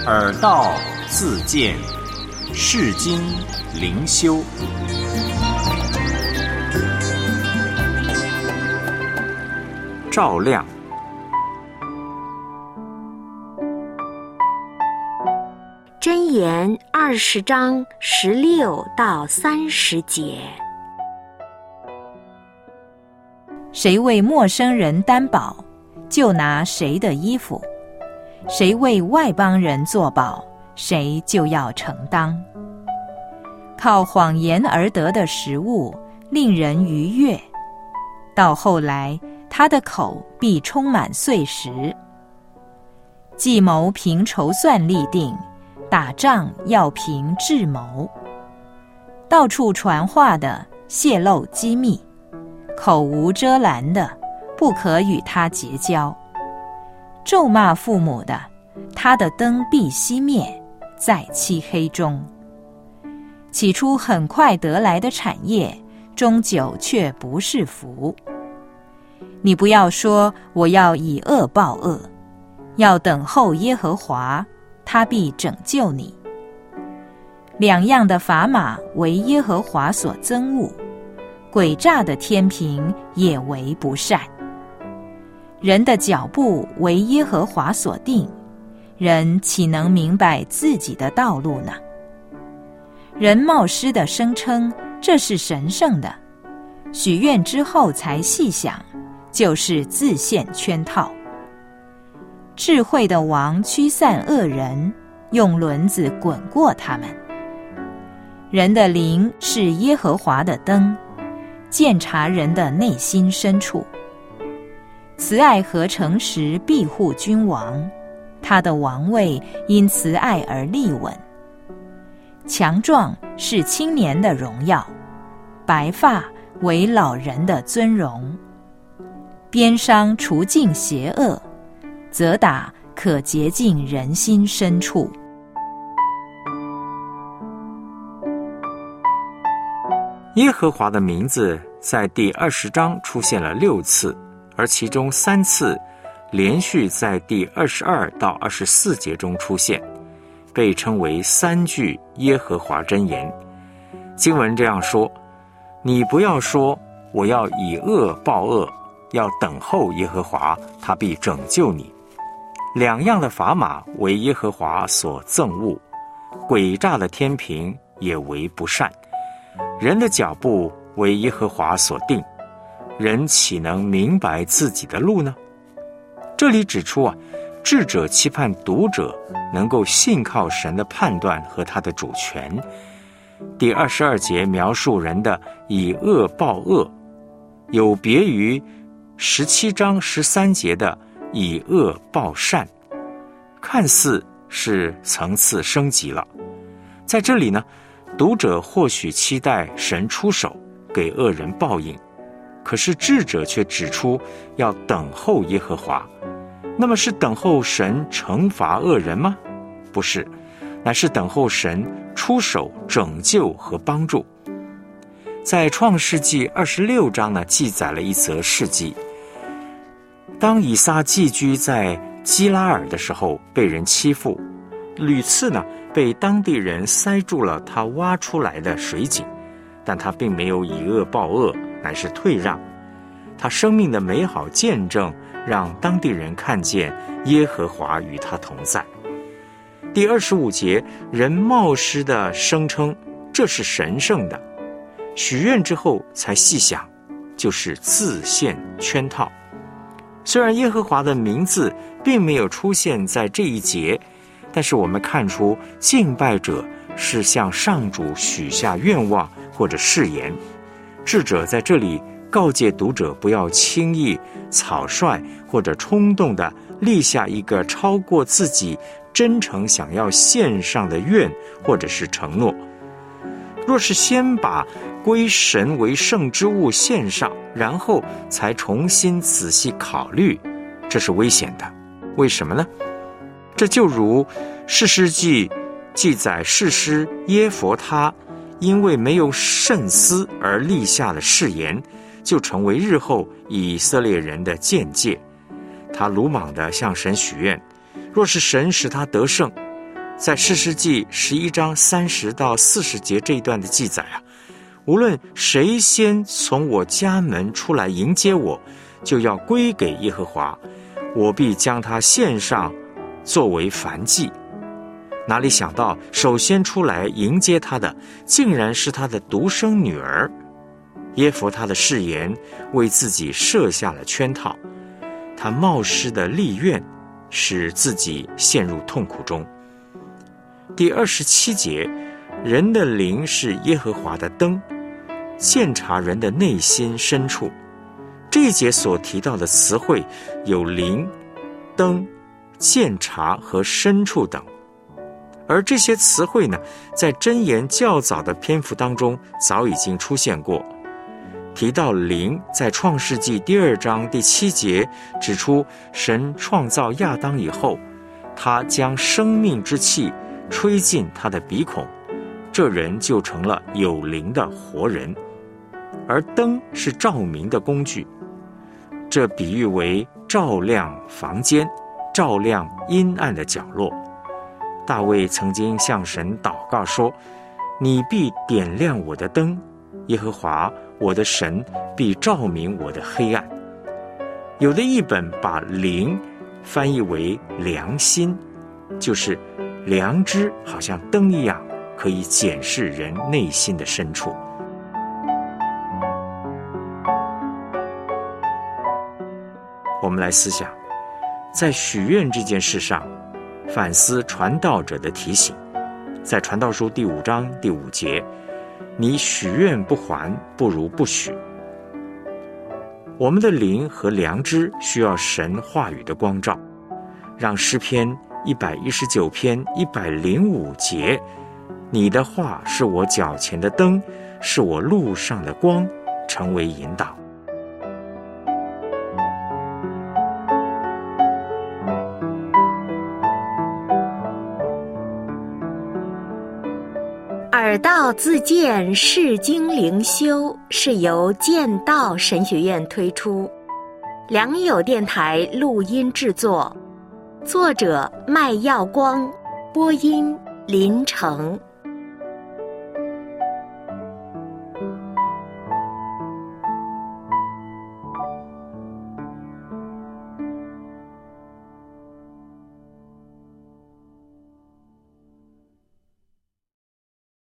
耳道自见，世经灵修。照亮。 箴言20章16到30节。 谁为陌生人担保，就拿谁的衣服；谁为外邦人作保，谁就要承当。靠谎言而得的食物，令人愉悦，到后来他的口必充满碎石。计谋凭筹算立定，打仗要凭智谋。到处传话的泄露机密，口无遮拦的不可与他结交。咒骂父母的，他的灯必熄灭，在漆黑中。起初很快得来的产业，终久却不是福。你不要说我要以恶报恶，要等候耶和华，他必拯救你。两样的砝码为耶和华所憎恶，诡诈的天平也为不善。人的脚步为耶和华所定，人岂能明白自己的道路呢？人冒失的声称这是神圣的，许愿之后才细想，就是自陷圈套。智慧的王驱散恶人，用轮子滚过他们。人的灵是耶和华的灯，鉴察人的内心深处。慈爱和诚实庇护君王，他的王位因慈爱而立稳。强壮是青年的荣耀，白发为老人的尊荣。鞭伤除尽邪恶，责打可洁净人心深处。 耶和华的名字在第20章出现了6次，而其中3次连续在第22到24节中出现，被称为3句耶和华箴言。经文这样说：你不要说我要以恶报恶，要等候耶和华，他必拯救你。两样的砝码为耶和华所憎恶，诡诈的天平也为不善。人的脚步为耶和华所定，人岂能明白自己的路呢？这里指出智者期盼读者能够信靠神的判断和他的主权。第22节描述人的以恶报恶，有别于17章13节的以恶报善，看似是层次升级了。在这里呢，读者或许期待神出手给恶人报应，可是智者却指出要等候耶和华。那么是等候神惩罚恶人吗？不是，乃是等候神出手拯救和帮助。在创世纪26章呢，记载了一则事迹。当以撒寄居在基拉尔的时候，被人欺负，屡次呢被当地人塞住了他挖出来的水井，但他并没有以恶报恶，乃是退让。他生命的美好见证让当地人看见耶和华与他同在。第25节，人冒失的声称这是神圣的，许愿之后才细想，就是自陷圈套。虽然耶和华的名字并没有出现在这一节，但是我们看出敬拜者是向上主许下愿望或者誓言。智者在这里告诫读者不要轻易草率或者冲动地立下一个超过自己真诚想要献上的愿或者是承诺。若是先把归神为圣之物献上，然后才重新仔细考虑，这是危险的。为什么呢？这就如士师记记载士师耶弗他因为没有慎思而立下了誓言，就成为日后以色列人的鉴戒。他鲁莽地向神许愿，若是神使他得胜， 在士师记11章30到40节这一段的记载啊，无论谁先从我家门出来迎接我，就要归给耶和华，我必将他献上作为燔祭。哪里想到首先出来迎接他的，竟然是他的独生女儿。耶弗他的誓言为自己设下了圈套，他冒失的立愿使自己陷入痛苦中。第27节，人的灵是耶和华的灯，鉴察人的内心深处。这一节所提到的词汇有灵、灯、鉴察和深处等，而这些词汇呢，在箴言较早的篇幅当中早已经出现过。提到灵，在创世纪2章第7节指出，神创造亚当以后，他将生命之气吹进他的鼻孔，这人就成了有灵的活人。而灯是照明的工具，这比喻为照亮房间，照亮阴暗的角落。大卫曾经向神祷告说，你必点亮我的灯，耶和华我的神必照明我的黑暗。有的译本把灵翻译为良心，就是良知好像灯一样，可以检视人内心的深处。我们来思想，在许愿这件事上，反思传道者的提醒。在传道书第5章第5节，你许愿不还，不如不许。我们的灵和良知需要神话语的光照，让诗篇119篇105节，你的话是我脚前的灯，是我路上的光，成为引导。 耳道自荐释经灵修是由剑道神学院推出，良友电台录音制作，作者麦耀光，播音林成。